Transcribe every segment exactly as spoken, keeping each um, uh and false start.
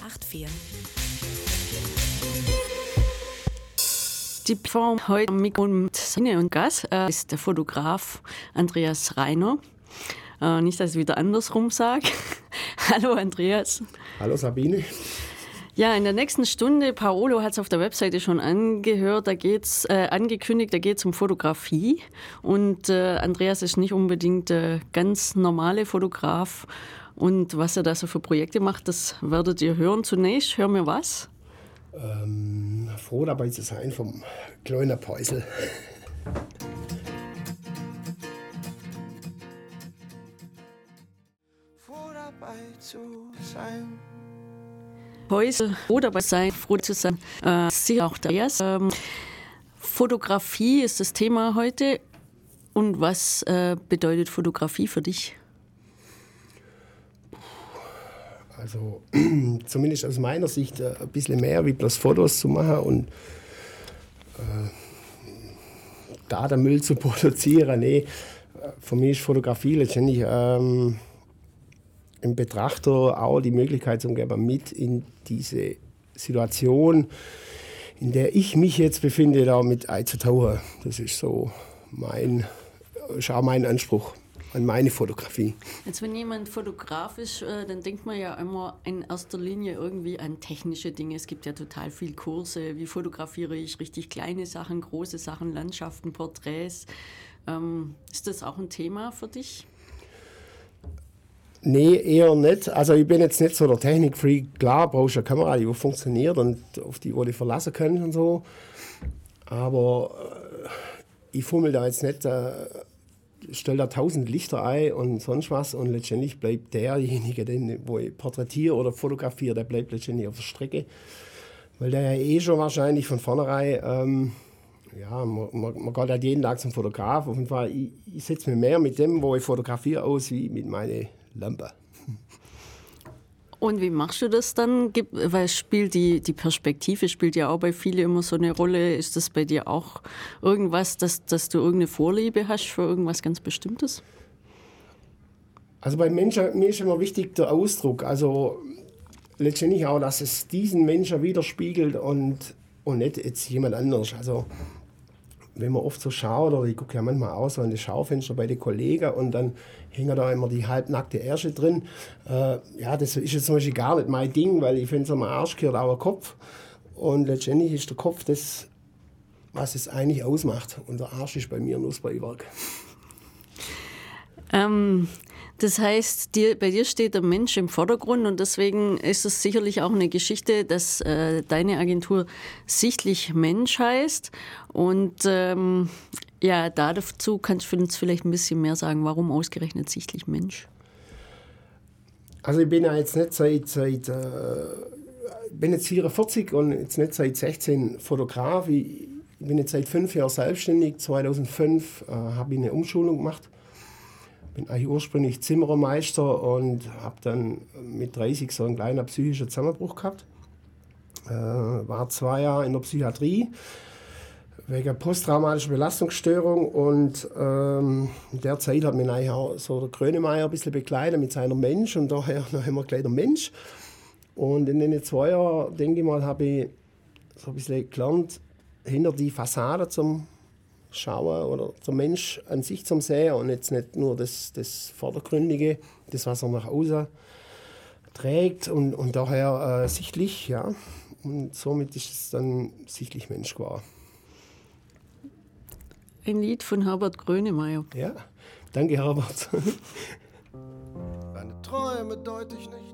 acht vier. Die Form heute am Mikro mit Sine und Gast äh, ist der Fotograf Andreas Reiner. Äh, nicht, dass ich es wieder andersrum sage. Hallo Andreas. Hallo Sabine. Ja, in der nächsten Stunde, Paolo hat es auf der Webseite schon angehört, da geht's, äh, angekündigt, da geht es um Fotografie. Und äh, Andreas ist nicht unbedingt der ganz normale Fotograf. Und was er da so für Projekte macht, das werdet ihr hören. Zunächst hören wir was? Ähm, froh dabei zu sein vom kleinen Päusel. Froh dabei zu sein. Häusel, froh dabei sein, froh zu sein. Äh, sicher auch der erste. Ähm, Fotografie ist das Thema heute. Und was äh, bedeutet Fotografie für dich? Also zumindest aus meiner Sicht äh, ein bisschen mehr wie bloß Fotos zu machen und äh, Datenmüll zu produzieren. Nee, für mich ist Fotografie letztendlich ähm, im Betrachter auch die Möglichkeit zu geben, mit in diese Situation, in der ich mich jetzt befinde, da mit einzutauchen. Das ist so mein, ist auch mein Anspruch an meine Fotografie. Jetzt, wenn jemand Fotograf ist, äh, dann denkt man ja immer in erster Linie irgendwie an technische Dinge. Es gibt ja total viele Kurse, wie fotografiere ich richtig kleine Sachen, große Sachen, Landschaften, Porträts. Ähm, ist das auch ein Thema für dich? Nee, eher nicht. Also ich bin jetzt nicht so der Technikfreak. Klar, brauchst du eine Kamera, die funktioniert und auf die du dich verlassen kannst und so. Aber äh, ich fummel da jetzt nicht, äh, stelle da tausend Lichter ein und sonst was und letztendlich bleibt derjenige, den wo ich porträtiere oder fotografiere, der bleibt letztendlich auf der Strecke. Weil der ja eh schon wahrscheinlich von vornherein, ähm, ja, man, man, man geht halt jeden Tag zum Fotograf. Auf jeden Fall, ich, ich setze mir mehr mit dem, wo ich fotografiere, aus, wie mit meinen Lampe. Und wie machst du das dann? Weil spielt die, die Perspektive spielt ja auch bei vielen immer so eine Rolle. Ist das bei dir auch irgendwas, dass, dass du irgendeine Vorliebe hast für irgendwas ganz Bestimmtes? Also bei Menschen, mir ist immer wichtig der Ausdruck. Also letztendlich auch, dass es diesen Menschen widerspiegelt und, und nicht jetzt jemand anderes. Also wenn man oft so schaut, oder ich gucke ja manchmal auch so an die Schaufenster bei den Kollegen und dann hängen da immer die halbnackte Ärsche drin. Äh, ja, das ist jetzt zum Beispiel gar nicht mein Ding, weil ich finde, so am Arsch gehört auch der Kopf. Und letztendlich ist der Kopf das, was es eigentlich ausmacht. Und der Arsch ist bei mir nur das Beiwerk. Ähm, das heißt, dir, bei dir steht der Mensch im Vordergrund und deswegen ist es sicherlich auch eine Geschichte, dass äh, deine Agentur Sichtlich Mensch heißt. Und ähm, ja, dazu kannst du uns vielleicht ein bisschen mehr sagen, warum ausgerechnet Sichtlich Mensch? Also ich bin ja jetzt nicht seit, seit äh, bin jetzt vierundvierzig und jetzt nicht seit sechzehn Fotograf. Ich, ich bin jetzt seit fünf Jahren selbstständig. zweitausendfünf äh, habe ich eine Umschulung gemacht. Ich bin eigentlich ursprünglich Zimmerermeister und habe dann mit dreißig so einen kleinen psychischen Zusammenbruch gehabt. Äh, war zwei Jahre in der Psychiatrie wegen posttraumatischer Belastungsstörung und ähm, in der Zeit hat mich eigentlich auch so der Grönemeyer ein bisschen begleitet mit seiner Mensch und daher haben wir gleich der Mensch. Und in den zwei Jahren, denke ich mal, habe ich so ein bisschen gelernt, hinter die Fassade zum Schauen oder der Mensch an sich zum Sehen und jetzt nicht nur das, das Vordergründige, das, was er nach außen trägt und, und daher äh, sichtlich, ja. Und somit ist es dann Sichtlich Mensch geworden. Ein Lied von Herbert Grönemeyer. Ja, danke Herbert. Deine Träume deut ich nicht.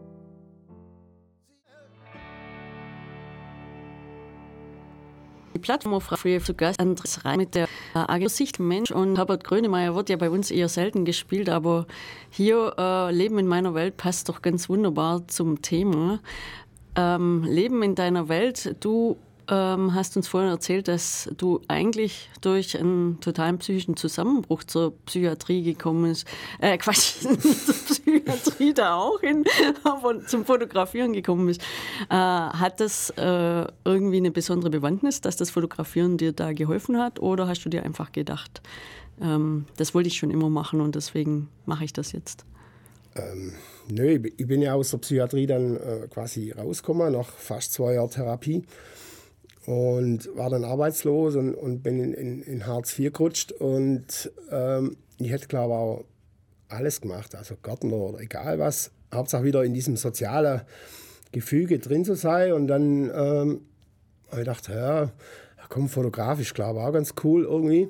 Die Plattform früher zu Gast Andreas Reiner mit der Agentur Sichtlich Mensch und Herbert Grönemeyer wird ja bei uns eher selten gespielt, aber hier äh, Leben in meiner Welt passt doch ganz wunderbar zum Thema. Ähm, Leben in deiner Welt, du ähm, hast uns vorhin erzählt, dass du eigentlich durch einen totalen psychischen Zusammenbruch zur Psychiatrie gekommen bist. Äh, Quatsch, zur Psychiatrie da auch hin, aber zum Fotografieren gekommen bist. Äh, hat das äh, irgendwie eine besondere Bewandtnis, dass das Fotografieren dir da geholfen hat? Oder hast du dir einfach gedacht, ähm, das wollte ich schon immer machen und deswegen mache ich das jetzt? Ähm, nö, ich bin ja aus der Psychiatrie dann äh, quasi rausgekommen, nach fast zwei Jahren Therapie. Und war dann arbeitslos und, und bin in, in, in Hartz vier gerutscht. Und ähm, ich hätte, glaube ich, auch alles gemacht, also Gärtner oder egal was. Hauptsache wieder in diesem sozialen Gefüge drin zu sein. Und dann ähm, habe ich gedacht, ja, komm, fotografisch, glaube ich, auch ganz cool irgendwie.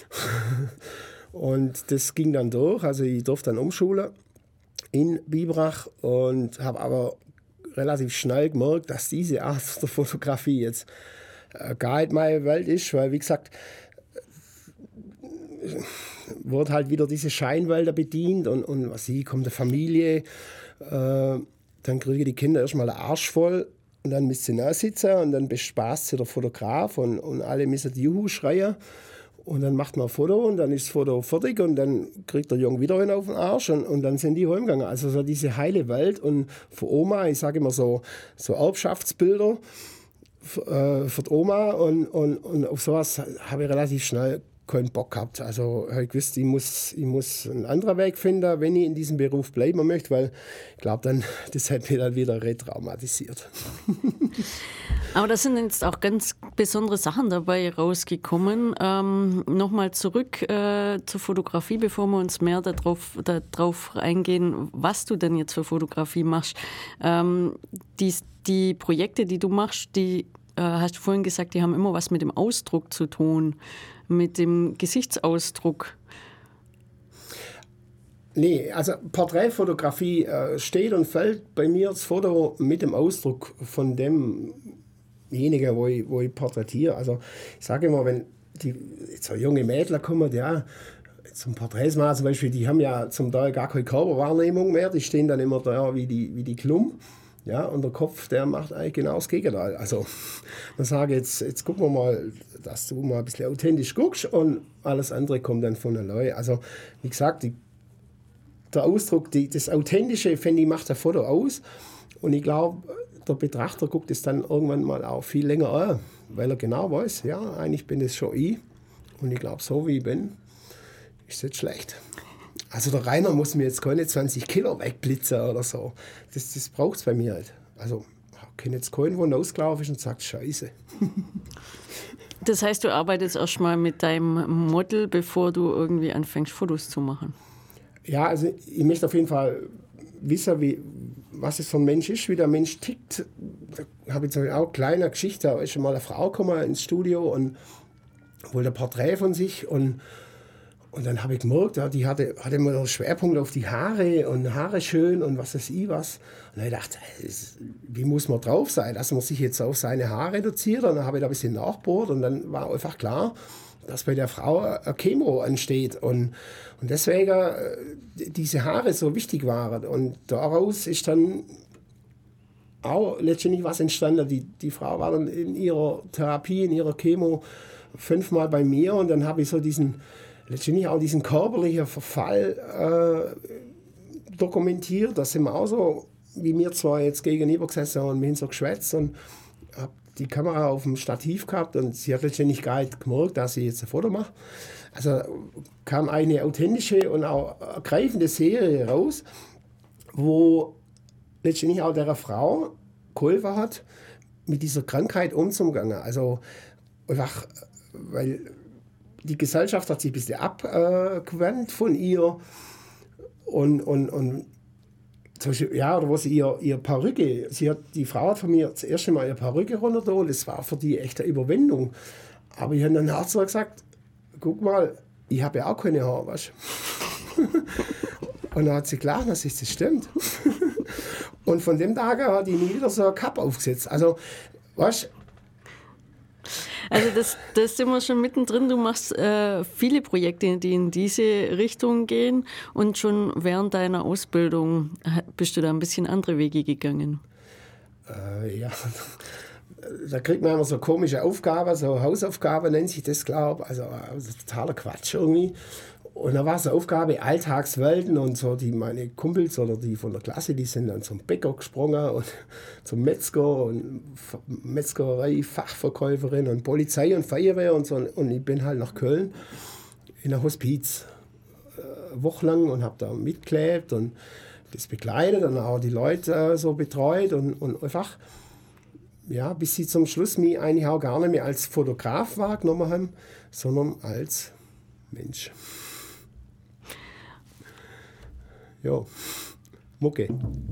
Und das ging dann durch. Also ich durfte dann umschulen in Biberach und habe aber relativ schnell gemerkt, dass diese Art der Fotografie jetzt äh, gar nicht meine Welt ist, weil wie gesagt, äh, wurde halt wieder diese Scheinwälder bedient und, und was sie kommt eine Familie, äh, dann kriegen die Kinder erstmal den Arsch voll und dann müssen sie da sitzen und dann bespaßt sie der Fotograf und, und alle müssen Juhu schreien. Und dann macht man ein Foto und dann ist das Foto fertig und dann kriegt der Junge wieder einen auf den Arsch und, und dann sind die heimgegangen. Also so diese heile Welt und für Oma, ich sage immer so, so Erbschaftsbilder für, äh, für die Oma und, und, und auf sowas habe ich relativ schnell keinen Bock gehabt. Also habe ich gewusst, ich muss, ich muss einen anderen Weg finden, wenn ich in diesem Beruf bleiben möchte, weil ich glaube, dann, das hat mich dann wieder retraumatisiert. Aber da sind jetzt auch ganz besondere Sachen dabei rausgekommen. Ähm, Nochmal zurück äh, zur Fotografie, bevor wir uns mehr darauf, darauf eingehen, was du denn jetzt für Fotografie machst. Ähm, die, die Projekte, die du machst, die äh, hast du vorhin gesagt, die haben immer was mit dem Ausdruck zu tun, mit dem Gesichtsausdruck. Nee, also Porträtfotografie äh, steht und fällt bei mir das Foto mit dem Ausdruck von demjenigen, wo ich, wo ich porträtiere. Also ich sage immer, wenn die, so junge Mädchen kommen, ja, zum Porträts zum Beispiel, die haben ja zum Teil gar keine Körperwahrnehmung mehr, die stehen dann immer da wie die, wie die Klump. Ja, und der Kopf, der macht eigentlich genau das Gegenteil. Also, dann sage ich jetzt, jetzt gucken wir mal, dass du mal ein bisschen authentisch guckst und alles andere kommt dann von allein. Also, wie gesagt, die, der Ausdruck, die, das Authentische, finde ich, macht ein Foto aus. Und ich glaube, der Betrachter guckt es dann irgendwann mal auch viel länger an, weil er genau weiß, ja, eigentlich bin das schon ich. Und ich glaube, so wie ich bin, ist das nicht schlecht. Also der Rainer muss mir jetzt keine zwanzig Kilo wegblitzen oder so. Das, das braucht es bei mir halt. Also ich kenne jetzt keinen, der ausgelaufen ist und sagt, Scheiße. Das heißt, du arbeitest erstmal mit deinem Model, bevor du irgendwie anfängst, Fotos zu machen? Ja, also ich möchte auf jeden Fall wissen, wie, was es für ein Mensch ist, wie der Mensch tickt. Da habe ich jetzt auch eine kleine Geschichte. Da ist schon mal eine Frau gekommen ins Studio und wollte ein Porträt von sich und Und dann habe ich gemerkt, ja, die hatte, hatte immer einen Schwerpunkt auf die Haare und Haare schön und was weiß ich was. Und dann habe ich gedacht, wie muss man drauf sein, dass man sich jetzt auf seine Haare reduziert. Und dann habe ich da ein bisschen nachgebohrt und dann war einfach klar, dass bei der Frau eine Chemo ansteht. Und, und deswegen äh, diese Haare so wichtig waren. Und daraus ist dann auch letztendlich was entstanden. Die, die Frau war dann in ihrer Therapie, in ihrer Chemo fünfmal bei mir und dann habe ich so diesen letztendlich auch diesen körperlichen Verfall äh, dokumentiert. Da sind wir auch so, wie wir zwar jetzt gegenüber gesessen haben und wir haben so geschwätzt und habe die Kamera auf dem Stativ gehabt und sie hat letztendlich gar nicht gemerkt, dass ich jetzt ein Foto mache. Also kam eine authentische und auch ergreifende Serie raus, wo letztendlich auch der Frau geholfen hat, mit dieser Krankheit umzugehen. Also einfach, weil die Gesellschaft hat sich ein bisschen abgewandt von ihr und, und, und zum Beispiel, ja, oder wo sie ihr, ihr Perücke, sie hat, die Frau hat von mir das erste Mal ihre Perücke runter und das war für die echt eine Überwindung. Aber ich habe dann nachher so gesagt, guck mal, ich habe ja auch keine Haare, weißt du? Und dann hat sie gelacht, dass das stimmt. Und von dem Tag hat die nie wieder so eine Kappe aufgesetzt. Also, weißt du, Also das, das sind wir schon mittendrin. Du machst äh, viele Projekte, die in diese Richtung gehen und schon während deiner Ausbildung bist du da ein bisschen andere Wege gegangen. Äh, ja, da kriegt man immer so komische Aufgaben, so Hausaufgaben nennt sich das, glaube ich. Also, also totaler Quatsch irgendwie. Und da war so eine Aufgabe, Alltagswelten und so, die meine Kumpels oder die von der Klasse, die sind dann zum Bäcker gesprungen und zum Metzger und Metzgerei, Fachverkäuferin und Polizei und Feuerwehr und so. Und ich bin halt nach Köln in ein Hospiz äh, wochenlang und habe da mitgelebt und das begleitet und auch die Leute äh, so betreut und, und einfach, ja, bis sie zum Schluss mich eigentlich auch gar nicht mehr als Fotograf wahrgenommen haben, sondern als Mensch. Ja, Mucke.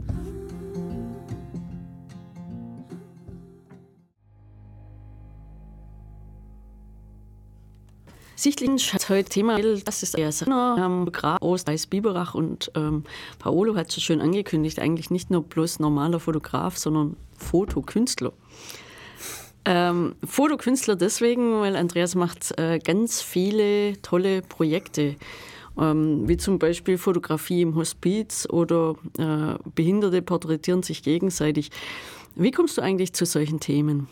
Sichtlich hat heute Thema, das ist der Senner, ähm, aus Biberach und ähm, Paolo hat so schön angekündigt, eigentlich nicht nur bloß normaler Fotograf, sondern Fotokünstler. Ähm, Fotokünstler deswegen, weil Andreas macht äh, ganz viele tolle Projekte, ähm, wie zum Beispiel Fotografie im Hospiz oder äh, Behinderte porträtieren sich gegenseitig. Wie kommst du eigentlich zu solchen Themen?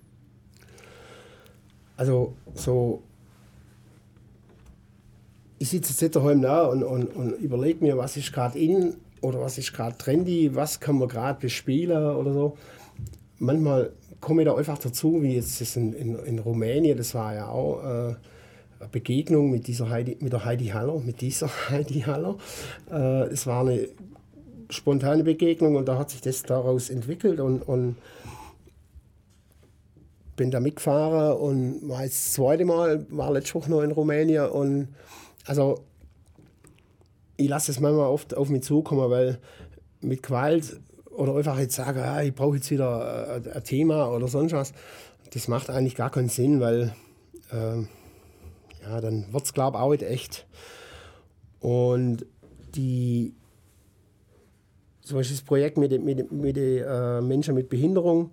Also so, ich sitze jetzt daheim da und, und, und überlege mir, was ist gerade in oder was ist gerade trendy, was kann man gerade bespielen oder so. Manchmal komme ich da einfach dazu, wie jetzt das in, in, in Rumänien, das war ja auch äh, eine Begegnung mit, dieser Heidi, mit der Heidi Haller, mit dieser Heidi Haller. Äh, es war eine spontane Begegnung und da hat sich das daraus entwickelt und, und bin da mitgefahren und war jetzt das zweite Mal, war letzte Woche noch in Rumänien und also ich lasse es manchmal oft auf mich zukommen, weil mit Gewalt oder einfach jetzt sagen, ja, ich brauche jetzt wieder ein, ein Thema oder sonst was, das macht eigentlich gar keinen Sinn, weil äh, ja, dann wird es, glaube ich, auch nicht echt. Und die, zum Beispiel das Projekt mit den mit, mit äh, Menschen mit Behinderung,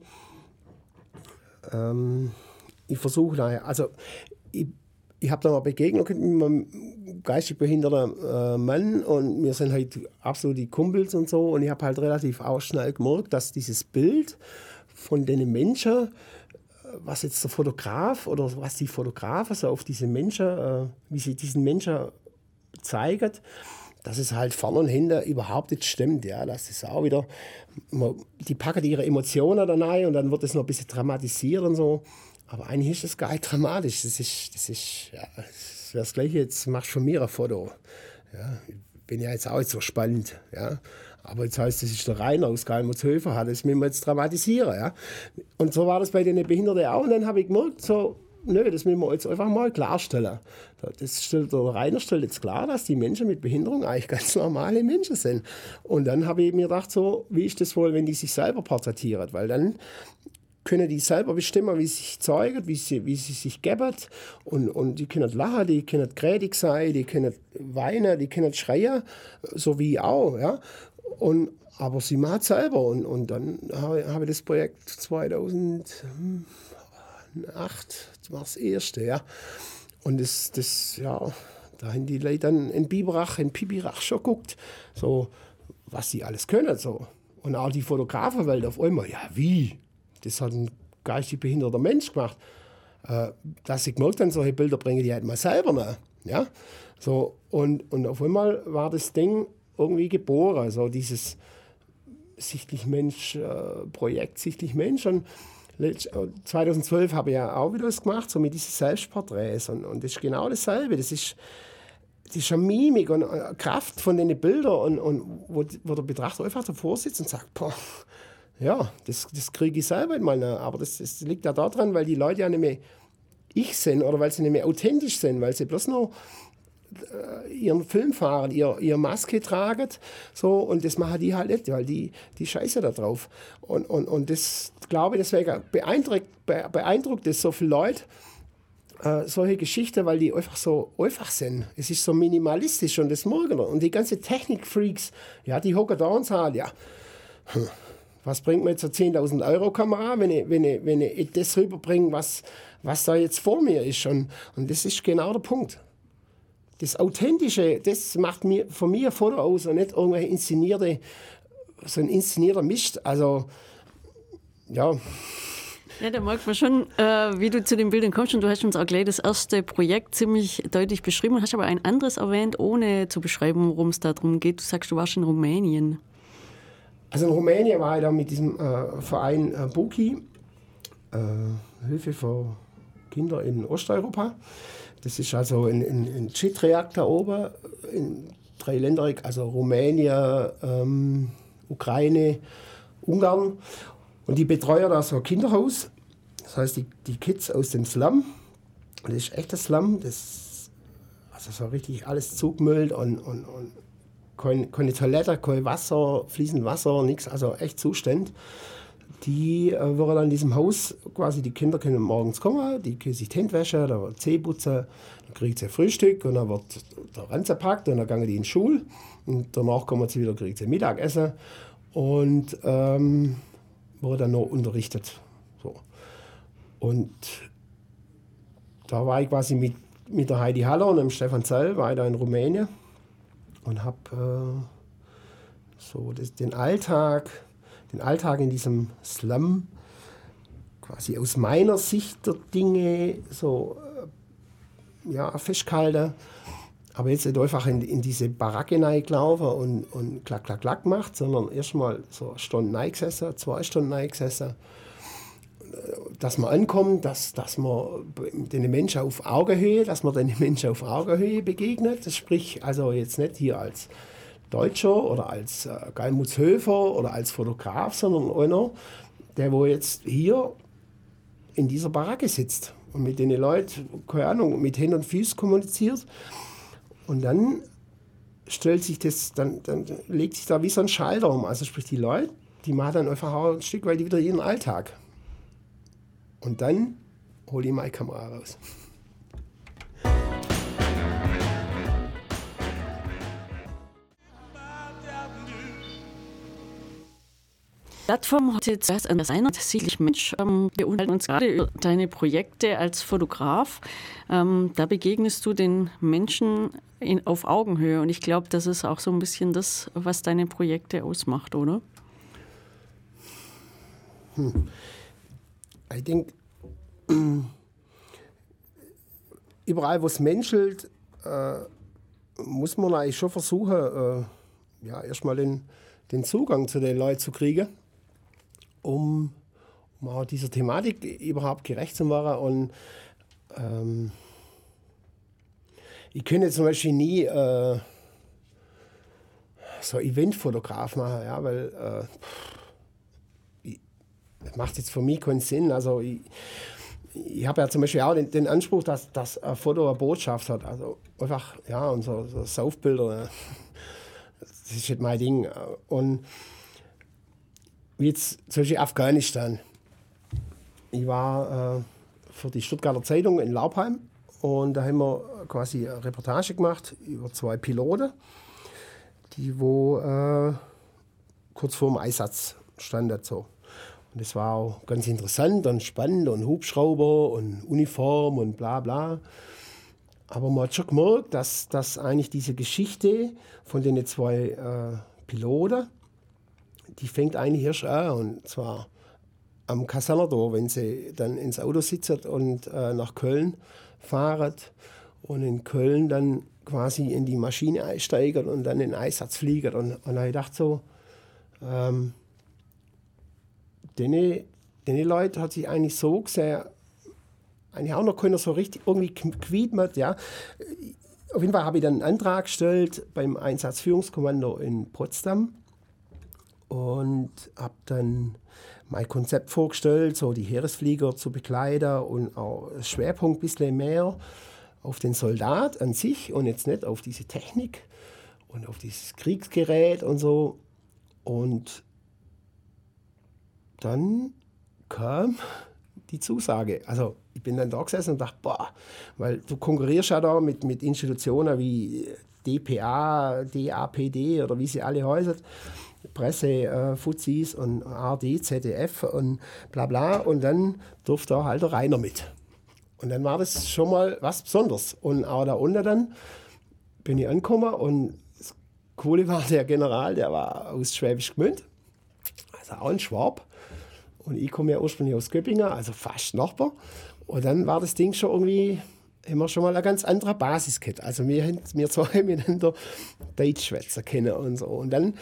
ähm, ich versuche da, also ich, ich habe da mal Begegnung mit einem geistig behinderten äh, Mann und wir sind halt absolut die Kumpels und so und ich habe halt relativ auch schnell gemerkt, dass dieses Bild von den Menschen, was jetzt der Fotograf oder was die Fotografen so auf diese Menschen, äh, wie sie diesen Menschen zeigen, dass es halt vorne und hinten überhaupt nicht stimmt. Ja, das ist auch wieder, die packen ihre Emotionen da rein und dann wird es noch ein bisschen dramatisiert und so. Aber eigentlich ist das gar nicht dramatisch. Das ist, das ist, ja, das wäre das Gleiche, jetzt machst du von mir ein Foto. Ja, ich bin ja jetzt auch nicht so spannend. Ja. Aber jetzt heißt, das ist der Rainer aus Geilmutshöfer, hat das müssen wir jetzt dramatisieren. Ja. Und so war das bei den Behinderten auch. Und dann habe ich gemerkt, so, nö, das müssen wir jetzt einfach mal klarstellen. Das stellt, der Rainer stellt jetzt klar, dass die Menschen mit Behinderung eigentlich ganz normale Menschen sind. Und dann habe ich mir gedacht, so, wie ist das wohl, wenn die sich selber porträtieren? Weil dann können die selber bestimmen, wie sie sich zeigen, wie sie, wie sie sich geben. Und, und die können lachen, die können grätig sein, die können weinen, die können schreien, so wie ich auch. Ja? Und, aber sie machen es selber. Und, und dann habe, habe ich das Projekt zweitausendacht, das war das erste. Ja? Und das, das, ja, da haben die Leute dann in Biberach, in Pibirach schon geguckt, so, was sie alles können. So. Und auch die Fotografenwelt auf einmal, ja, wie? Das hat ein geistig behinderter Mensch gemacht. Äh, dass ich gemerkt habe, solche Bilder bringen die halt mal selber nach. Ja? So, und, und auf einmal war das Ding irgendwie geboren. So dieses Sichtlich Mensch-Projekt, äh, Sichtlich Mensch. Und zweitausendzwölf habe ich ja auch wieder was gemacht, so mit diesen Selbstporträts. Und, und das ist genau dasselbe. Das ist, das ist eine Mimik und eine Kraft von den Bildern, und, und wo, wo der Betrachter einfach davor sitzt und sagt, boah, ja, das, das kriege ich selber nicht mal nach. Aber das, das liegt ja daran, weil die Leute ja nicht mehr ich sind oder weil sie nicht mehr authentisch sind, weil sie bloß noch äh, ihren Film fahren, ihr, ihre Maske tragen. So, und das machen die halt nicht, weil die, die scheiße da drauf. Und, und, und das, glaube ich, deswegen beeindruckt, beeindruckt es so viele Leute, äh, solche Geschichten, weil die einfach so einfach sind. Es ist so minimalistisch und das morgen. Und die ganze Technik-Freaks, ja, die hocken da und sagen, ja, hm, was bringt mir jetzt eine zehntausend Euro Kamera, wenn ich, wenn ich, wenn ich das rüberbringe, was, was da jetzt vor mir ist. Und, und das ist genau der Punkt. Das Authentische, das macht mir, von mir ein Foto aus und nicht irgendwelche inszenierte, so ein inszenierter Mist. Also, ja. Ja, da merkt man schon, äh, wie du zu den Bildern kommst. Und du hast uns auch gleich das erste Projekt ziemlich deutlich beschrieben. Hast aber ein anderes erwähnt, ohne zu beschreiben, worum es da drum geht. Du sagst, du warst in Rumänien. Also in Rumänien war ich da mit diesem äh, Verein äh, Buki, äh, Hilfe für Kinder in Osteuropa. Das ist also ein, ein, ein Jet-Reaktor oben in drei Länder, also Rumänien, ähm, Ukraine, Ungarn. Und die betreuen da so ein Kinderhaus. Das heißt, die, die Kids aus dem Slum, das ist echt das Slum, das, also so richtig alles zugemüllt und, und, und keine, keine Toilette, kein Wasser, fließend Wasser, nichts, also echt Zustand. Die äh, würden dann in diesem Haus, quasi die Kinder können morgens kommen, die können sich die Hände waschen, da wird Zähne putzen, dann kriegen sie Frühstück und dann wird der Ranzen gepackt und dann gehen die in die Schule und danach kommen sie wieder, kriegen sie Mittagessen und ähm, wurde dann noch unterrichtet. So. Und da war ich quasi mit, mit der Heidi Haller und dem Stefan Zell, war ich da in Rumänien und habe äh, so das, den Alltag, den Alltag in diesem Slum quasi aus meiner Sicht der Dinge so äh, ja, festgehalten. Aber jetzt nicht einfach in, in diese Baracke reingelaufen und, und klack, klack, klack gemacht, sondern erstmal so eine Stunde reingesessen, zwei Stunden reingesessen. Dass man ankommt, dass, dass man den Menschen auf Augenhöhe, dass man den Menschen auf Augenhöhe begegnet. Das sprich, also jetzt nicht hier als Deutscher oder als äh, Geilmutshöfer oder als Fotograf, sondern einer, der wo jetzt hier in dieser Baracke sitzt und mit den Leuten, keine Ahnung, mit Händen und Füßen kommuniziert. Und dann stellt sich das, dann, dann legt sich da wie so ein Schalter um. Also sprich, die Leute, die machen dann einfach auch ein Stück weit wieder ihren Alltag. Und dann hole ich meine Kamera raus. Plattform hat jetzt erst an seiner sicherlich Mensch. Ähm, wir unterhalten uns gerade über deine Projekte als Fotograf. Ähm, da begegnest du den Menschen in, auf Augenhöhe. Und ich glaube, das ist auch so ein bisschen das, was deine Projekte ausmacht, oder? Hm. Ich denke, überall, wo es menschelt, äh, muss man eigentlich schon versuchen, äh, ja, erstmal den, den Zugang zu den Leuten zu kriegen, um, um auch dieser Thematik überhaupt gerecht zu werden. Und ähm, ich könnte zum Beispiel nie äh, so Eventfotograf machen, ja, weil äh, ich, das macht jetzt für mich keinen Sinn. Also ich, ich habe ja zum Beispiel auch den, den Anspruch, dass, dass ein Foto eine Botschaft hat. Also einfach, ja, und so, so Saufbilder, das ist nicht mein Ding. Und wie jetzt zum Beispiel Afghanistan. Ich war äh, für die Stuttgarter Zeitung in Laubheim und da haben wir quasi eine Reportage gemacht über zwei Piloten, die wo äh, kurz vor dem Einsatz standen. So. Und das war auch ganz interessant und spannend und Hubschrauber und Uniform und bla bla. Aber man hat schon gemerkt, dass, dass eigentlich diese Geschichte von den zwei äh, Piloten, die fängt eigentlich erst an. Und zwar am Kasernerdorf, wenn sie dann ins Auto sitzen und äh, nach Köln fahren und in Köln dann quasi in die Maschine einsteigen und dann in den Einsatz fliegen. Und, und da habe ich gedacht so, ähm, denen, denen Leute hat sich eigentlich so gesehen, eigentlich auch noch keiner so richtig irgendwie gewidmet, ja. Auf jeden Fall habe ich dann einen Antrag gestellt beim Einsatzführungskommando in Potsdam und habe dann mein Konzept vorgestellt, so die Heeresflieger zu begleiten und auch Schwerpunkt ein bisschen mehr auf den Soldat an sich und jetzt nicht auf diese Technik und auf dieses Kriegsgerät und so. Und dann kam die Zusage. Also ich bin dann da gesessen und dachte, boah, weil du konkurrierst ja da mit, mit Institutionen wie D P A, D A P D oder wie sie alle heißen, Presse, äh, Fuzis und A R D, Z D F und bla bla. Und dann durfte da halt der Rainer mit. Und dann war das schon mal was Besonderes. Und auch da unten dann bin ich angekommen und das Coole war, der General, der war aus Schwäbisch Gmünd, also auch ein Schwab. Und ich komme ja ursprünglich aus Göppingen, also fast Nachbar. Und dann war das Ding schon irgendwie, haben wir schon mal eine ganz andere Basis gehabt. Also wir, haben, wir zwei miteinander Deutsch schwätzen können und so. Und dann,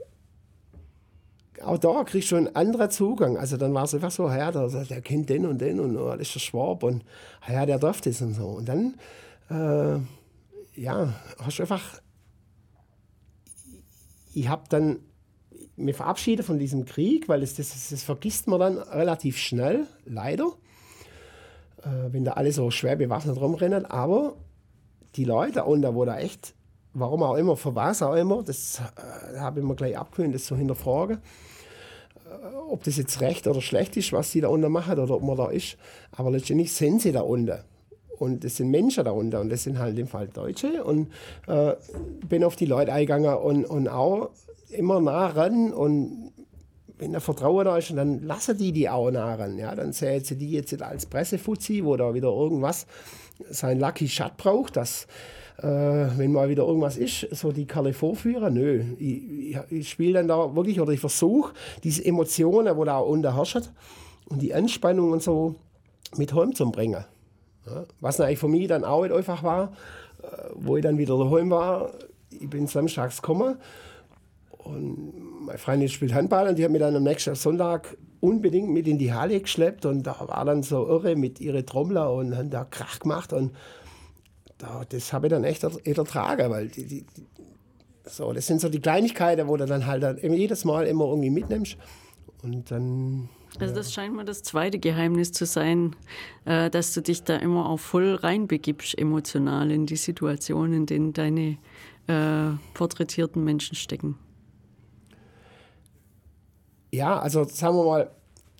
auch da kriegst du einen anderen Zugang. Also dann war es einfach so, ja, der, der kennt den und den und oh, das ist der Schwab und ja, der darf das und so. Und dann, äh, ja, hast du einfach ich habe dann mich verabschiedet von diesem Krieg, weil das, das, das vergisst man dann relativ schnell, leider, äh, wenn da alle so schwer bewaffnet rumrennen. Aber die Leute unten, wo da echt, warum auch immer, für was auch immer, das äh, habe ich mir gleich abgewöhnt, das zu hinterfragen, äh, ob das jetzt recht oder schlecht ist, was die da unten machen oder ob man da ist. Aber letztendlich sind sie da unten. Und das sind Menschen da unten und das sind halt in dem Fall Deutsche. Und äh, bin auf die Leute eingegangen und, und auch immer nah ran. Und wenn da Vertrauen da ist, dann lassen die die auch nah ran. Ja? Dann sehen sie die jetzt nicht als Pressefuzzi, wo da wieder irgendwas sein Lucky Shot braucht, dass, äh, wenn mal wieder irgendwas ist, so die Kerle vorführen. Nö, ich, ich, ich spiele dann da wirklich, oder ich versuche, diese Emotionen, die da auch unten herrschen und die Anspannung und so mit heimzubringen. Ja, was eigentlich für mich dann auch nicht einfach war, wo ich dann wieder daheim war. Ich bin samstags gekommen und meine Freundin spielt Handball und die hat mich dann am nächsten Sonntag unbedingt mit in die Halle geschleppt und da war dann so irre mit ihren Trommler und haben da Krach gemacht und da, das habe ich dann echt ertragen, weil die, die, so, das sind so die Kleinigkeiten, wo du dann halt dann jedes Mal immer irgendwie mitnimmst und dann... Also das scheint mir das zweite Geheimnis zu sein, äh, dass du dich da immer auch voll reinbegibst, emotional in die Situation, in denen deine äh, porträtierten Menschen stecken. Ja, also sagen wir mal,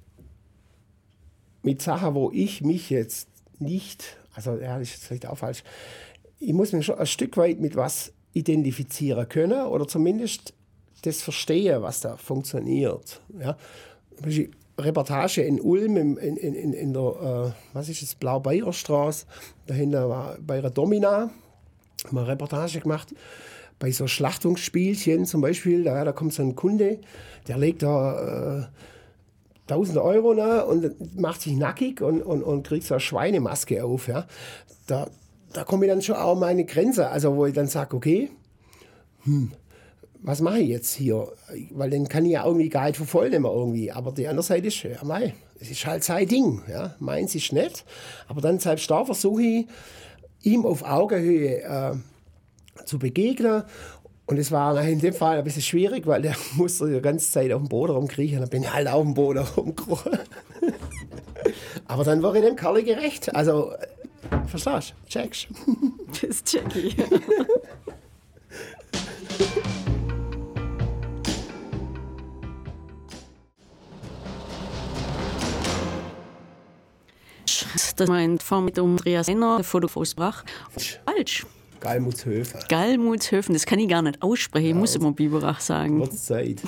mit Sachen, wo ich mich jetzt nicht, also ja, das ist vielleicht auch falsch, ich muss mich schon ein Stück weit mit was identifizieren können oder zumindest das verstehen, was da funktioniert. Ja. Reportage in Ulm, in, in, in, in der, äh, was ist das, Blau-Bayer-Straße, dahinter war bei einer Domina, haben wir eine Reportage gemacht, bei so Schlachtungsspielchen zum Beispiel, da, da kommt so ein Kunde, der legt da äh, tausend Euro nach und macht sich nackig und, und, und kriegt so eine Schweinemaske auf. Ja. Da, da komme ich dann schon auch meine Grenze, also wo ich dann sage, okay, hm, was mache ich jetzt hier? Weil den kann ich ja irgendwie gar nicht verfolgen immer irgendwie. Aber die andere Seite ist, ja mei, es ist halt sein Ding. Ja. Meins ist nicht. Aber dann selbst da versuche ich, ihm auf Augenhöhe äh, zu begegnen. Und es war in dem Fall ein bisschen schwierig, weil der musste die ganze Zeit auf dem Boden rumkriechen. Dann bin ich halt auf dem Boden rumgekrochen. Aber dann war ich dem Kerl gerecht. Also, verstehst du? Checkst. Das check ich. Das meint von mit Andreas Renner, Foto Brach. Falsch. Gallmutshöfen. Gallmutshöfen, das kann ich gar nicht aussprechen, ich ja, muss immer Biberach sagen. Wird Zeit.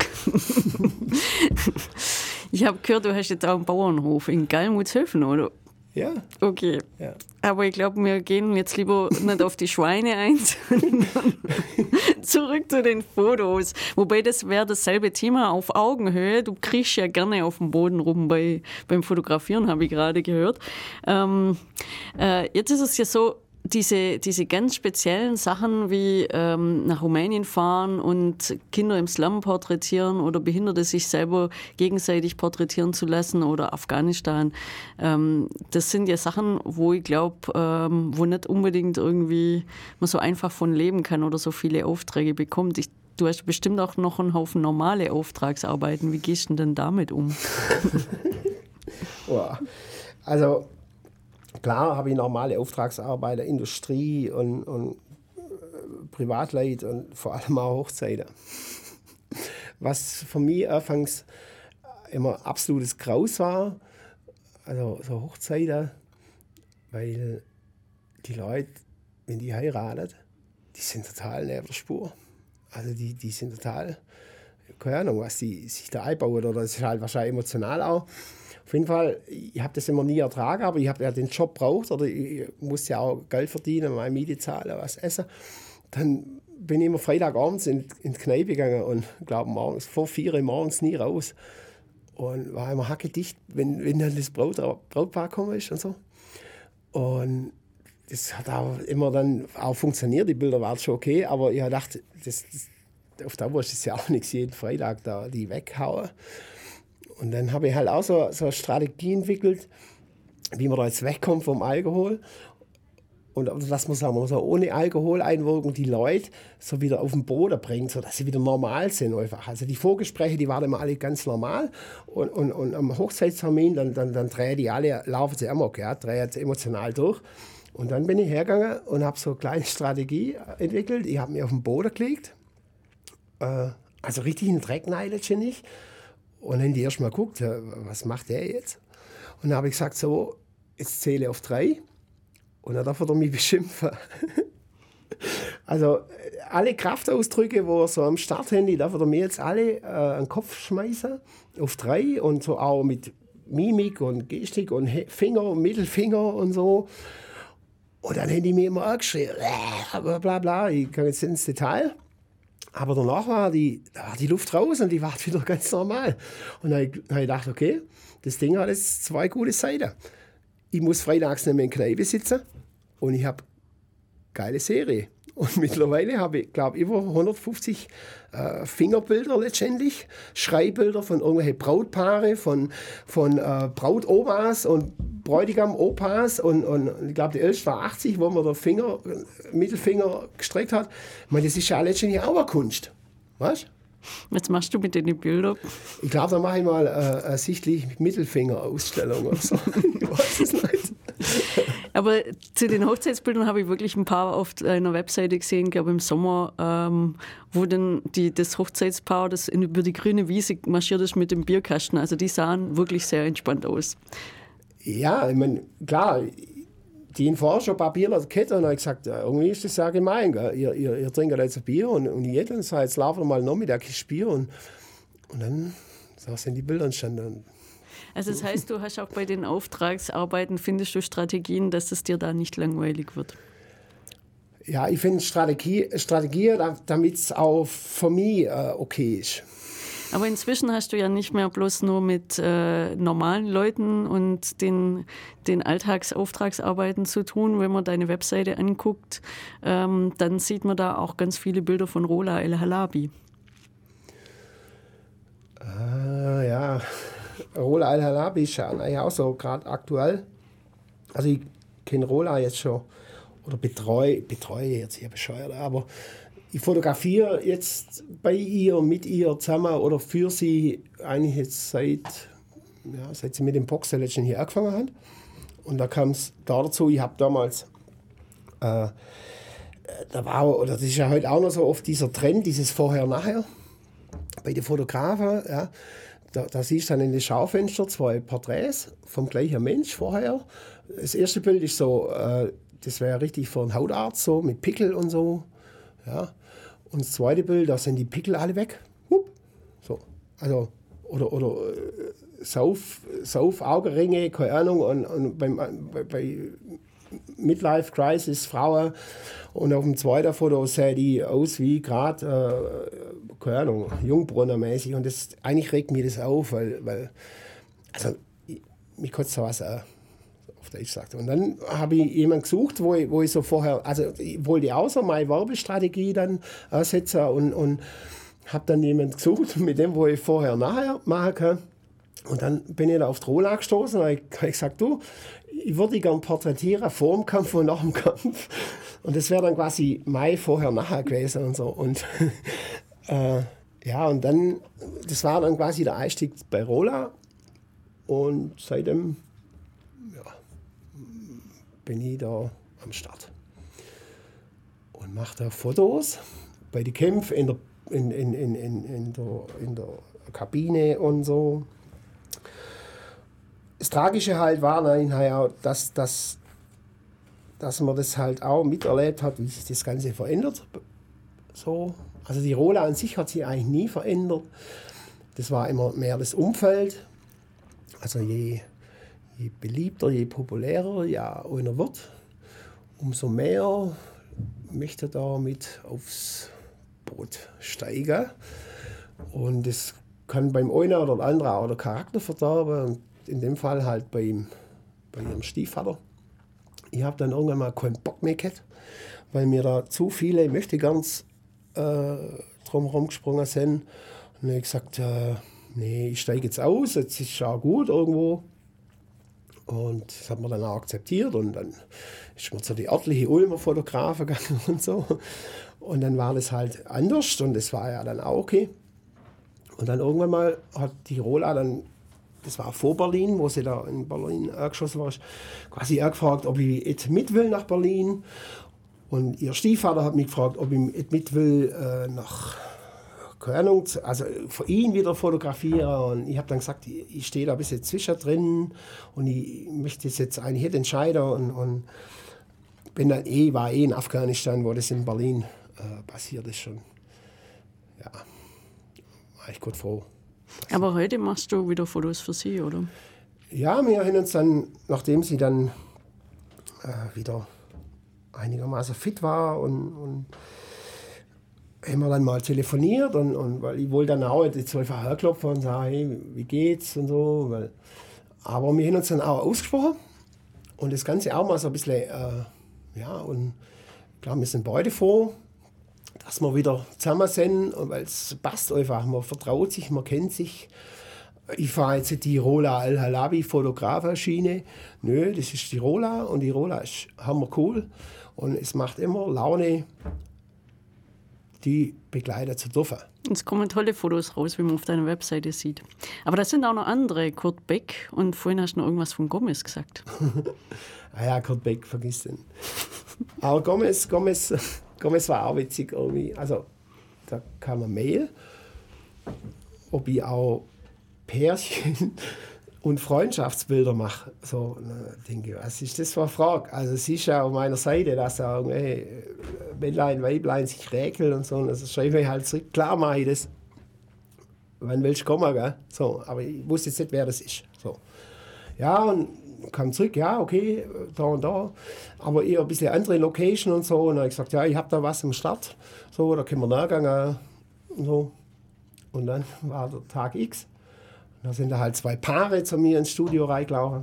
Ich habe gehört, du hast jetzt auch einen Bauernhof in Gallmutshöfen, oder? Ja. Okay. Ja. Aber ich glaube, wir gehen jetzt lieber nicht auf die Schweine ein, sondern zurück zu den Fotos. Wobei, das wäre dasselbe Thema auf Augenhöhe. Du kriechst ja gerne auf dem Boden rum bei, beim Fotografieren, habe ich gerade gehört. Ähm, äh, jetzt ist es ja so, Diese, diese ganz speziellen Sachen wie ähm, nach Rumänien fahren und Kinder im Slum porträtieren oder Behinderte sich selber gegenseitig porträtieren zu lassen oder Afghanistan, ähm, das sind ja Sachen, wo ich glaube, ähm, wo nicht unbedingt irgendwie man so einfach von leben kann oder so viele Aufträge bekommt. Ich, du hast bestimmt auch noch einen Haufen normale Auftragsarbeiten. Wie gehst du denn damit um? Wow. Also klar habe ich normale Auftragsarbeiter, Industrie und, und äh, Privatleute und vor allem auch Hochzeiten. Was für mich anfangs immer absolutes Graus war, also so Hochzeiten, weil die Leute, wenn die heiraten, die sind total neben der Spur. Also die, die sind total, keine Ahnung, was die sich da einbauen, oder das ist halt wahrscheinlich emotional auch. Auf jeden Fall, ich habe das immer nie ertragen, aber ich habe ja den Job braucht oder ich musste ja auch Geld verdienen, meine Miete zahlen, was essen. Dann bin ich immer Freitagabends in, in die Kneipe gegangen und glaube morgens, vor vier Uhr morgens nie raus. Und war immer hackedicht, wenn, wenn dann das Braut, Brautpaar gekommen ist und so. Und das hat auch immer dann auch funktioniert, die Bilder waren schon okay, aber ich dachte, das, das, auf Dauer ist es ja auch nichts, jeden Freitag da die weghauen. Und dann habe ich halt auch so, so eine Strategie entwickelt, wie man da jetzt wegkommt vom Alkohol. und dass man, sagen wir, so ohne Alkoholeinwirkung die Leute so wieder auf den Boden bringt, sodass sie wieder normal sind einfach. Also die Vorgespräche, die waren immer alle ganz normal und, und, und am Hochzeitstermin, dann, dann, dann drehen die alle, laufen sie amok, ja, drehen sie emotional durch. Und dann bin ich hergegangen und habe so eine kleine Strategie entwickelt. Ich habe mich auf den Boden gelegt, äh, also richtig in den Dreck rein letztendlich. Und dann die erst mal geguckt, was macht der jetzt? Und dann habe ich gesagt, so, jetzt zähle ich auf drei. Und dann darf er mich beschimpfen. Also alle Kraftausdrücke, wo er so am Start haben, die darf er mir jetzt alle äh, an den Kopf schmeißen, auf drei. Und so auch mit Mimik und Gestik und Finger und Mittelfinger und so. Und dann haben die mir immer angeschrien, bla bla bla, ich kann jetzt ins Detail. Aber danach war die, da war die Luft raus und die war wieder ganz normal. Und dann habe ich gedacht, okay, das Ding hat jetzt zwei gute Seiten. Ich muss freitags nicht mehr in der Kneipe sitzen und ich habe geile Serie. Und mittlerweile habe ich, glaube ich, über hundertfünfzig äh, Fingerbilder letztendlich, Schreibilder von irgendwelchen Brautpaare, von, von äh, Brautomas und Bräutigam-Opas. Und, und ich glaube, die älteste war achtzig, wo man den Finger, Mittelfinger gestreckt hat. Ich meine, das ist ja letztendlich auch eine Kunst. Weißt du? Was machst du mit den Bildern? Ich glaube, da mache ich mal äh, eine sichtlich Mittelfinger-Ausstellung oder so. Ich weiß es nicht. Aber zu den Hochzeitsbildern habe ich wirklich ein paar auf einer Webseite gesehen, glaube im Sommer, ähm, wo dann die, das Hochzeitspaar, das in, über die grüne Wiese marschiert ist mit dem Bierkasten. Also die sahen wirklich sehr entspannt aus. Ja, ich meine, klar, die haben vorher schon ein paar Bier Kette und habe gesagt, irgendwie ist das ja gemein. Gell? Ihr, ihr, ihr trinkt jetzt ein Bier und, und jeder und sagt, jetzt laufen wir mal noch mit der Kiste Bier. Und, und dann so sind die Bilder entstanden. Also das heißt, du hast auch bei den Auftragsarbeiten, findest du Strategien, dass es dir da nicht langweilig wird? Ja, ich finde Strategie, Strategie damit es auch für mich äh, okay ist. Aber inzwischen hast du ja nicht mehr bloß nur mit äh, normalen Leuten und den, den Alltagsauftragsarbeiten zu tun. Wenn man deine Webseite anguckt, ähm, dann sieht man da auch ganz viele Bilder von Rola El Halabi. Ah, ja, Rola El Halabi ist ja eigentlich auch so gerade aktuell. Also ich kenne Rola jetzt schon oder betreue, betreue jetzt hier bescheuert, aber ich fotografiere jetzt bei ihr, mit ihr zusammen oder für sie eigentlich jetzt seit, ja, seit sie mit dem Boxer letztens hier angefangen hat. Und da kam es dazu, ich habe damals, äh, da war, oder das ist ja heute auch noch so oft dieser Trend, dieses Vorher-Nachher bei den Fotografen. Ja, da, da siehst du dann in den Schaufenster zwei Porträts vom gleichen Mensch vorher. Das erste Bild ist so, äh, das wäre richtig für einen Hautarzt, so mit Pickel und so. Ja. Und das zweite Bild, da sind die Pickel alle weg. Hup. So. Also, oder, oder äh, Sauf, Sauf, Augenringe, keine Ahnung. Und, und beim, bei, bei Midlife Crisis Frauen. Und auf dem zweiten Foto sehen die aus wie gerade, äh, keine Ahnung, Jungbrunnenmäßig. Und das, eigentlich regt mich das auf, weil, weil also, ich, mich kotzt da was an. Ich sagte. Und dann habe ich jemanden gesucht, wo ich, wo ich so vorher, also ich wollte auch so meine Werbestrategie dann setzen und, und habe dann jemanden gesucht, mit dem, wo ich vorher nachher machen kann. Und dann bin ich da auf die Rola gestoßen und habe ich gesagt, du, ich würde dich gerne porträtieren vor dem Kampf und nach dem Kampf. Und das wäre dann quasi mein vorher nachher gewesen und so. Und äh, ja, und dann, das war dann quasi der Einstieg bei Rola. Und seitdem bin ich da am Start und mache da Fotos bei den Kämpfen in der, in, in, in, in, in, der, in der Kabine und so. Das Tragische halt war nachher, dass, dass, dass man das halt auch miterlebt hat, wie sich das Ganze verändert. So. Also die Rola an sich hat sich eigentlich nie verändert. Das war immer mehr das Umfeld. Also je Je beliebter, je populärer ja einer wird, umso mehr möchte da mit aufs Boot steigen. Und das kann beim einen oder anderen auch der Charakter verderben. Und in dem Fall halt beim, bei ihrem Stiefvater. Ich habe dann irgendwann mal keinen Bock mehr gehabt, weil mir da zu viele Möchtegerns äh, drumherum gesprungen sind. Und dann habe ich gesagt, äh, nee, ich steige jetzt aus, jetzt ist es auch gut irgendwo. Und das hat man dann auch akzeptiert und dann ist man zu den örtlichen Ulmer Fotografen gegangen und so. Und dann war das halt anders und das war ja dann auch okay. Und dann irgendwann mal hat die Rola dann, das war vor Berlin, wo sie da in Berlin angeschossen war, quasi auch gefragt, ob ich jetzt mit will nach Berlin. Und ihr Stiefvater hat mich gefragt, ob ich mit will äh, nach, keine Ahnung, also für ihn wieder fotografieren. Und ich habe dann gesagt, ich, ich stehe da ein bisschen zwischendrin und ich möchte das jetzt eigentlich nicht entscheiden. Und, und bin dann eh, war eh in Afghanistan, wo das in Berlin äh, passiert ist schon. Ja, war ich gut froh. Aber heute machst du wieder Fotos für sie, oder? Ja, wir haben uns dann, nachdem sie dann äh, wieder einigermaßen fit war und, und haben wir dann mal telefoniert und, und weil ich wollte dann auch jetzt einfach herklopfen und sagen, hey, wie geht's und so. Weil, aber wir haben uns dann auch ausgesprochen und das Ganze auch mal so ein bisschen, äh, ja, und ich glaube, wir sind beide froh, dass wir wieder zusammen sind, weil es passt einfach, man vertraut sich, man kennt sich. Ich fahre jetzt die Rola Al-Halabi Fotografenschiene. Nö, das ist die Rola und die Rola ist hammer cool und es macht immer Laune, die begleiten zu dürfen. Es kommen tolle Fotos raus, wie man auf deiner Webseite sieht. Aber das sind auch noch andere, Kurt Beck, und vorhin hast du noch irgendwas von Gomez gesagt. Ah ja, Kurt Beck, vergiss den. Aber Gomez, Gomez, Gomez war auch witzig irgendwie. Also, da kam eine Mail, ob ich auch Pärchen und Freundschaftsbilder mache. So, na, denke ich, was ist das für eine Frage? Also, es ist ja auf meiner Seite, dass sagen, hey, Männlein, Weiblein sich räkeln und so. Und das schreibe ich halt zurück. Klar mache ich das. Wann willst du kommen, gell? So, aber ich wusste jetzt nicht, wer das ist. So. Ja, und kam zurück, ja, okay, da und da. Aber eher ein bisschen andere Location und so. Und dann habe ich gesagt, ja, ich habe da was am Start. So, da können wir nachgehen. Und so. Und dann war der Tag X. Und da sind da halt zwei Paare zu mir ins Studio reingelaufen.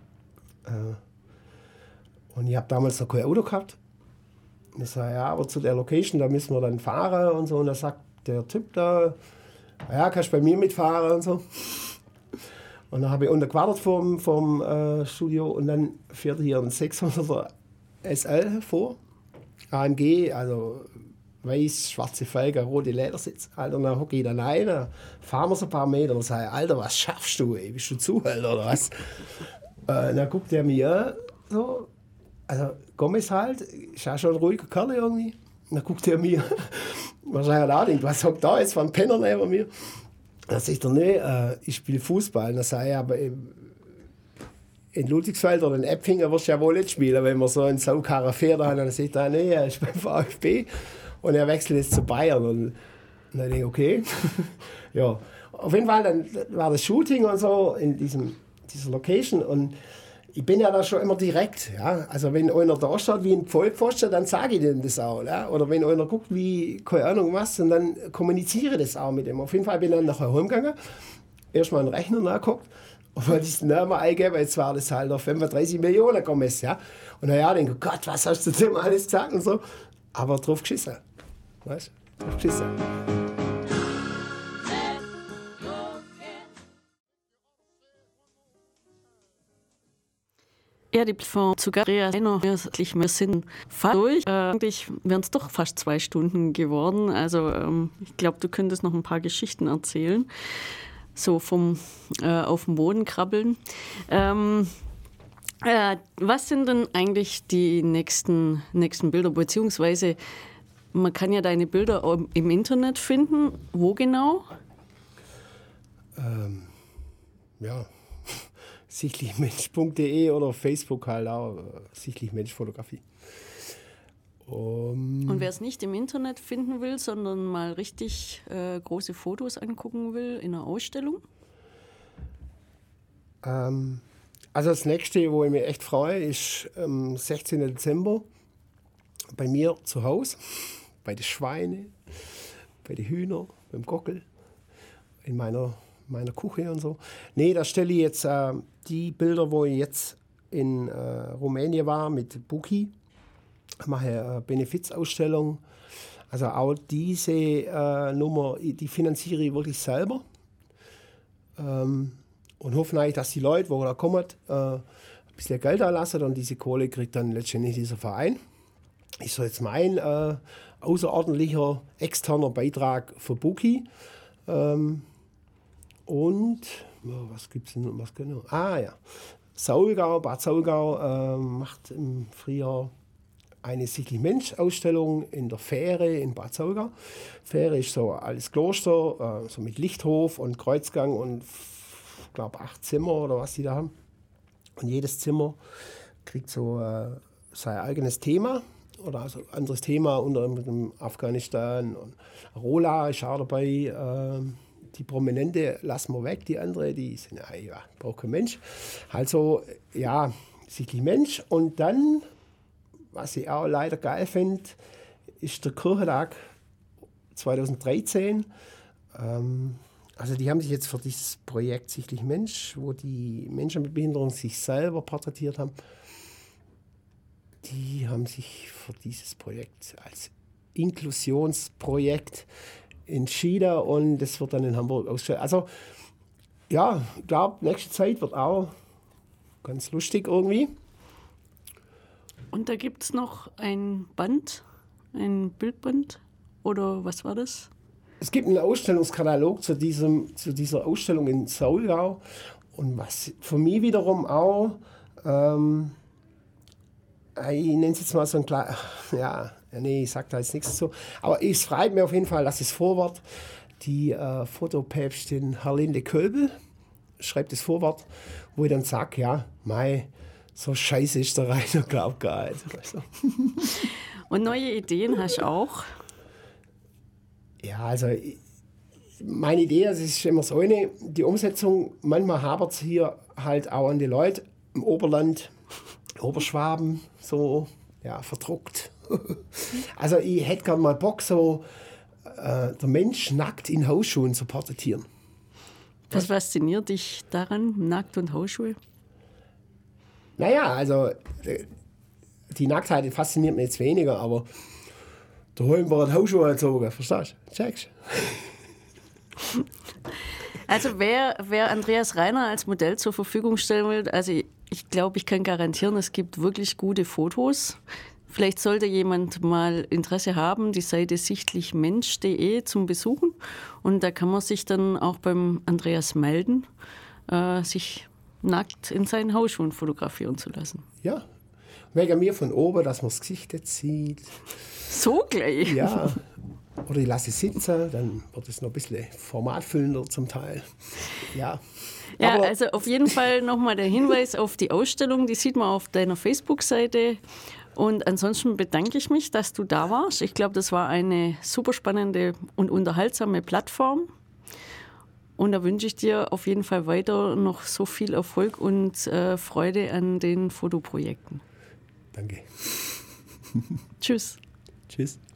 Und ich habe damals noch kein Auto gehabt. Und ich sage, ja, aber zu der Location, da müssen wir dann fahren und so. Und da sagt der Typ da, ja, kannst du bei mir mitfahren und so. Und dann habe ich untergewartet vom, vom äh, Studio und dann fährt hier ein sechshunderter S L vor. A M G, also weiß, schwarze Felgen, rote Ledersitz. Alter, dann hocke ich da rein, dann fahren wir so ein paar Meter und sage, Alter, was schaffst du, ey? Bist du Zuhälter oder was? äh, dann guckt er mich an, so. Also Gomez halt, ist auch schon ein ruhiger Kerl irgendwie. Und dann guckt er mir, wahrscheinlich auch denkt, was hockt da jetzt für ein Penner neben mir? Dann sagt er, nee, äh, ich spiele Fußball. Und dann sage ich, aber im, in Ludwigsfeld oder in Eppingen wirst du ja wohl nicht spielen, wenn man so einen Saukarren fährt. Und dann sagt er, nee, er ist beim VfB und er wechselt jetzt zu Bayern. Und, und dann denke ich, okay. Ja, auf jeden Fall dann war das Shooting und so in diesem, dieser Location. Und ich bin ja da schon immer direkt. Ja? Also wenn einer da steht wie ein Vollpfosten, dann sage ich dem das auch. Ja? Oder wenn einer guckt wie, keine Ahnung was, und dann kommuniziere ich das auch mit ihm. Auf jeden Fall bin ich dann nachher heimgegangen, erstmal einen Rechner nachgeguckt und wollte diesen Namen eingeben, jetzt war das halt auf fünfunddreißig Millionen Gomez. Ja? Und na ja, denke ich, Gott, was hast du dem alles gesagt und so. Aber drauf geschissen. Weißt du? Drauf geschissen. Ja, die von Zugaria wirklich wir sind fast durch. Äh, eigentlich wären es doch fast zwei Stunden geworden. Also ähm, ich glaube, du könntest noch ein paar Geschichten erzählen. So vom äh, auf dem Boden krabbeln. Ähm, äh, was sind denn eigentlich die nächsten, nächsten Bilder? Beziehungsweise man kann ja deine Bilder im Internet finden. Wo genau? Ähm, ja. sichtlichmensch punkt de oder Facebook halt auch, Sichtlichmensch Fotografie. Um, Und wer es nicht im Internet finden will, sondern mal richtig äh, große Fotos angucken will in einer Ausstellung? Ähm, also das nächste, wo ich mich echt freue, ist am sechzehnten Dezember bei mir zu Hause, bei den Schweinen, bei den Hühnern, beim Gockel, in meiner meiner Küche und so. Nee, da stelle ich jetzt äh, die Bilder, wo ich jetzt in äh, Rumänien war mit Buki. Ich mache eine Benefizausstellung. Also auch diese äh, Nummer, die finanziere ich wirklich selber. Ähm, und hoffe eigentlich, dass die Leute, die da kommen, äh, ein bisschen Geld da lassen und diese Kohle kriegt dann letztendlich dieser Verein. Ist so jetzt mein äh, außerordentlicher externer Beitrag für Buki. Ähm, und oh, was gibt es denn noch? Was genau? Ah ja, Saulgau, Bad Saulgau äh, macht im Frühjahr eine Sichtlich-Mensch-Ausstellung in der Fähre in Bad Saulgau. Fähre ist so alles Kloster, äh, so mit Lichthof und Kreuzgang und ich glaube acht Zimmer oder was die da haben. Und jedes Zimmer kriegt so äh, sein eigenes Thema oder also ein anderes Thema, unter anderem Afghanistan und Rola ist auch dabei. Äh, die Prominente lassen wir weg, die andere, die sind ja, ja braucht kein Mensch. Also ja, sichtlich Mensch. Und dann, was ich auch leider geil finde, ist der Kirchentag zwanzig dreizehn. Ähm, also die haben sich jetzt für dieses Projekt Sichtlich Mensch, wo die Menschen mit Behinderung sich selber porträtiert haben, die haben sich für dieses Projekt als Inklusionsprojekt entschieden und das wird dann in Hamburg ausgestellt. Also ja, ich glaube, nächste Zeit wird auch ganz lustig irgendwie. Und da gibt es noch ein Band, ein Bildband oder was war das? Es gibt einen Ausstellungskatalog zu, diesem, zu dieser Ausstellung in Saulgau und was für mich wiederum auch, ähm, ich nenne es jetzt mal so ein kleiner, ja, nee, ich sage da jetzt nichts dazu, aber es freut mich auf jeden Fall, dass es Vorwort, die äh, Fotopäpstin Herlinde Kölbel schreibt das Vorwort, wo ich dann sage, ja, mei, so scheiße ist der Rainer, glaub gar nicht. Also. Und neue Ideen hast du auch? Ja, also meine Idee, es ist immer so eine, die Umsetzung, manchmal hapert es hier halt auch an die Leute im Oberland, Oberschwaben, so, ja, verdruckt. Also ich hätte gerne mal Bock, so äh, der Mensch nackt in Hausschuhen zu porträtieren. Was fasziniert dich daran, nackt und Hausschuhe? Naja, also die Nacktheit fasziniert mich jetzt weniger, aber daheim waren Hausschuhe angezogen, verstehst du? Checkst. Also wer, wer Andreas Rainer als Modell zur Verfügung stellen will, also ich, ich glaube, ich kann garantieren, es gibt wirklich gute Fotos. Vielleicht sollte jemand mal Interesse haben, die Seite sichtlich mensch punkt de zum Besuchen. Und da kann man sich dann auch beim Andreas melden, äh, sich nackt in seinen Hausschuhen fotografieren zu lassen. Ja, wegen mir von oben, dass man das Gesicht jetzt sieht. So gleich? Ja, oder ich lasse es sitzen, dann wird es noch ein bisschen formatfüllender zum Teil. Ja, ja, aber also auf jeden Fall nochmal der Hinweis auf die Ausstellung, die sieht man auf deiner Facebook-Seite. Und ansonsten bedanke ich mich, dass du da warst. Ich glaube, das war eine super spannende und unterhaltsame Plattform. Und da wünsche ich dir auf jeden Fall weiter noch so viel Erfolg und äh, Freude an den Fotoprojekten. Danke. Tschüss. Tschüss.